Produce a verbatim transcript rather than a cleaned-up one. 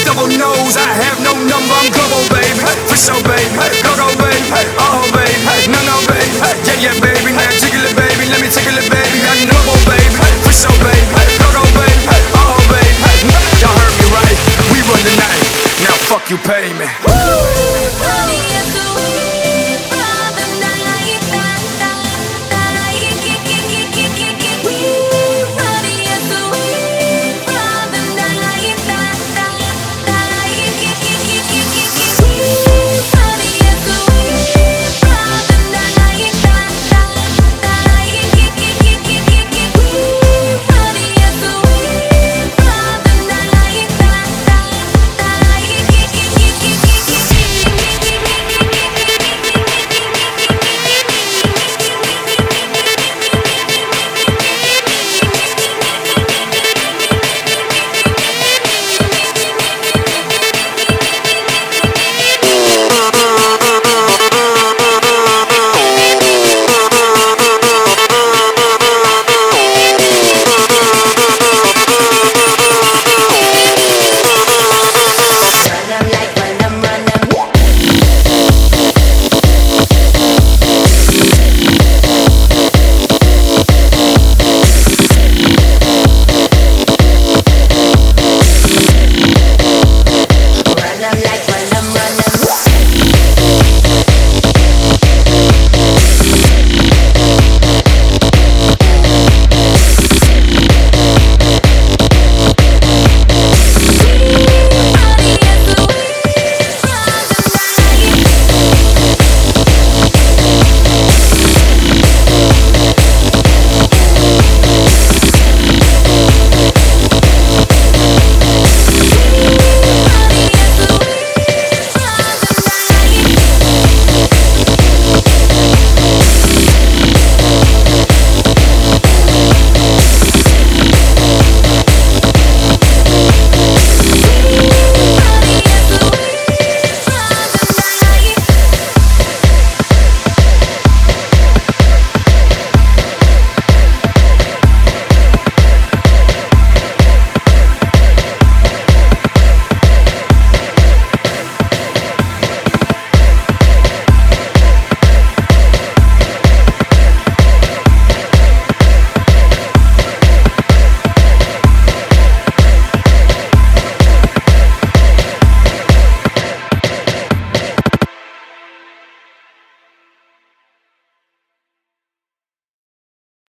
double nose, I have no number, I'm global, baby. For sure, baby. Go, go, baby. Oh, baby. No, no, baby. Yeah, yeah, baby. Now jiggle it, baby. Let me tickle it, baby. I'm global, baby. For sure, baby. Go, go, baby. Oh, baby. Y'all heard me right. We run the night. Now fuck you, pay me. Woo!